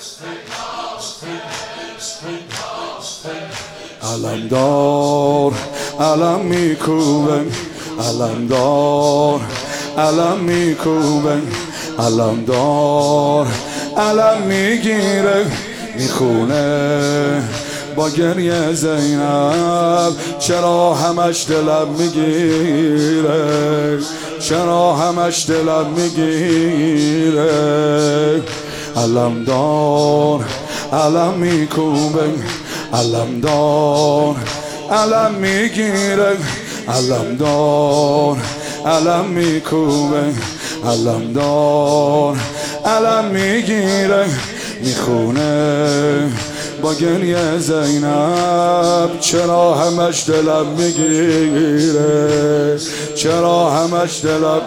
علمدار علم میکوبه، علمدار علم میکوبه، علمدار علم میگیره، میخونه با گریه زینب. چرا همش دلم میگیره، چرا همش دلم میگیره. علمدار علم میکوبه، علمدار علم میگیره، علمدار علم میکوبه، علمدار علم میگیره، میخونه با گریه زینب. چرا همش دلم میگیره، چرا همش دلم.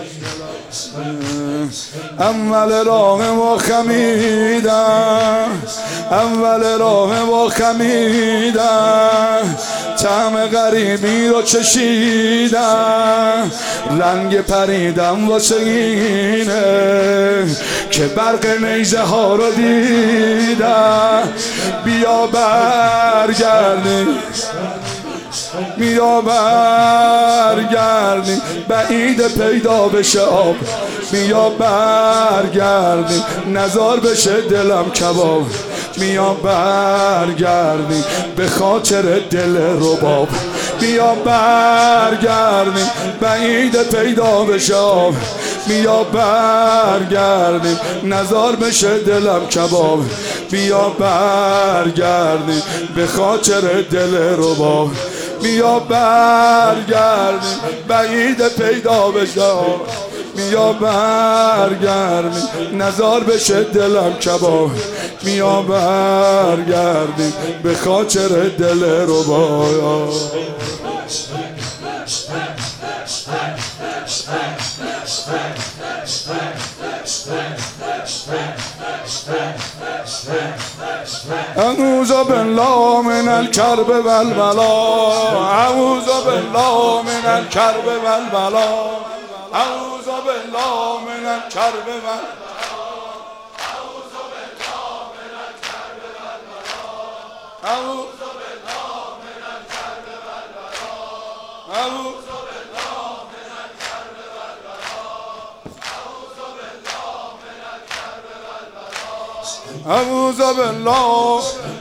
اول راه ما خمیدم، اول راه ما خمیدم، طعم غریبی رو چشیدم، رنگ پریدم واسه اینه که برق نیزه ها رو دیدم. بیا برگردیم، بیا برگردیم، بعید پیدا بشه آب. بیا برگردیم، نزار بشه دلم کباب. بیا برگردیم به خاطر دل رباب. بیا برگردیم، بعید پیدا بشه آب. بیا برگردیم، نزار بشه دلم کباب. بیا برگردیم به خاطر دل رباب. بیا برگردیم، بعید پیدا بشه. بیا برگردیم، نزار بشه دلم کباب. بیا برگردیم به خاطر دل رباب. اعوذ بالله من الكرب والبلاء، اعوذ بالله من الكرب والبلاء، اعوذ بالله من الكرب والبلاء، اعوذ بالله من الكرب والبلاء، اعوذ بالله من الكرب والبلاء، اعوذ بالله من الكرب والبلاء، اعوذ بالله.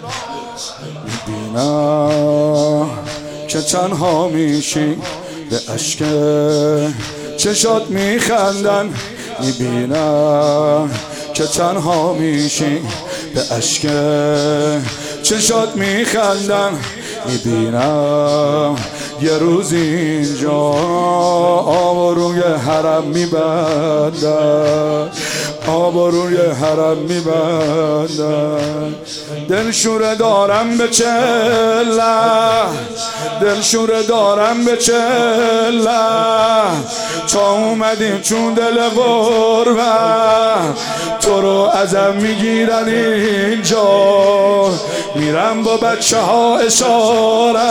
میبینم که تنها میشی، به اشک چشات میخندن. میبینم که تنها میشی، به اشک چشات میخندن. میبینم یه روز اینجا آب روی حرم میبندن، آب روی حرم میبندن. دلشوره دارم به چله، دلشوره دارم به چله، تا اومدیم چون دل غربت تو رو ازم میگیرن اینجا. میرم با بچه ها اشاره،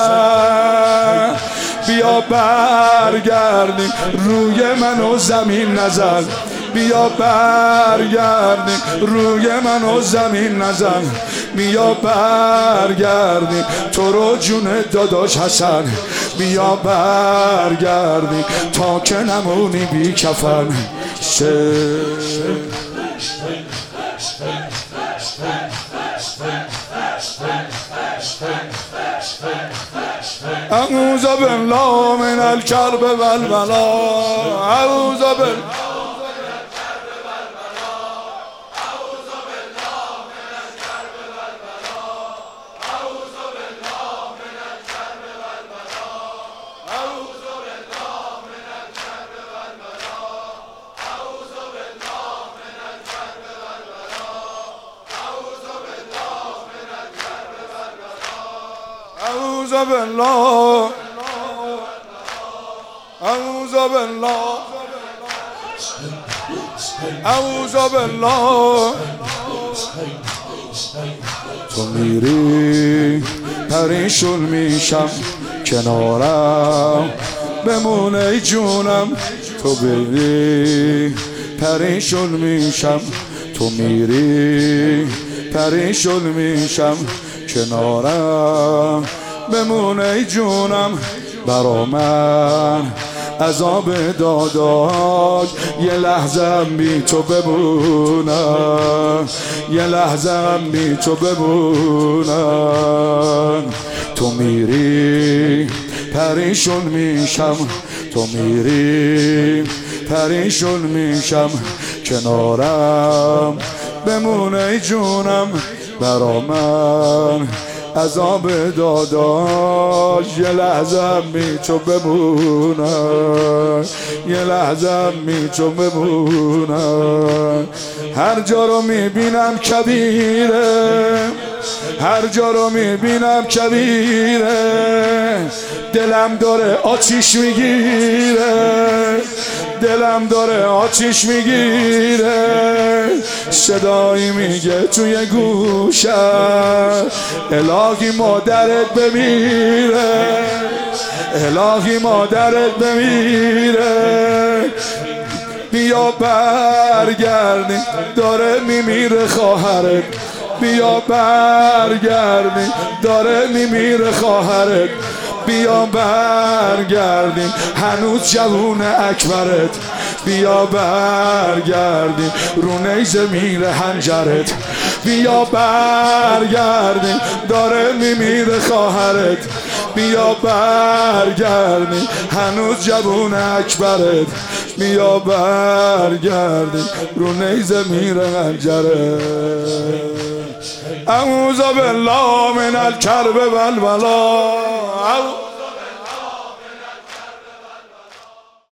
بیا برگردیم روی منو زمین نزن. بیا برگردیم روی منو زمین نزن. بیا برگردیم تو رو جون داداش حسن. بیا برگردیم تا که نمونی بی کفن. اعوذ بالله من الكرب والبلاء، اعوذ بالله. اعوذ بالله، اعوذ بالله، اعوذ بالله. تو میری پریشون میشم، کنارم بمونه جونم. تو بری پریشون میشم، تو میری پریشون میشم کنارم بمونه ای جونم برا من عذاب داداش یه لحظه بی تو بمونم یه لحظه بی تو بمونم تو میری پریشون میشم تو میری پریشون میشم کنارم بمونه ای جونم برا من عذاب داداش یه لحظه بی تو بمونم یه لحظه بی تو بمونم هر جا رو میبینم کبیره هر جا رو میبینم کبیره دلم داره آتیش میگیره دلم داره آتیش میگیره صدایی میگه توی گوشم الهی مادرت بمیره الهی مادرت بمیره بیا برگردی داره میمیره خواهرت بیا برگردی داره میمیره خواهرت بیا برگردیم هنوز جوون اکبرت بیا برگردیم رو نیزه میره حنجرت بیا برگردیم داره میمیره خواهرت بیا برگردیم هنوز جوون اکبرت بیا برگردیم رو نیزه میره حنجرت اعوذ بالله من الکرب والبلا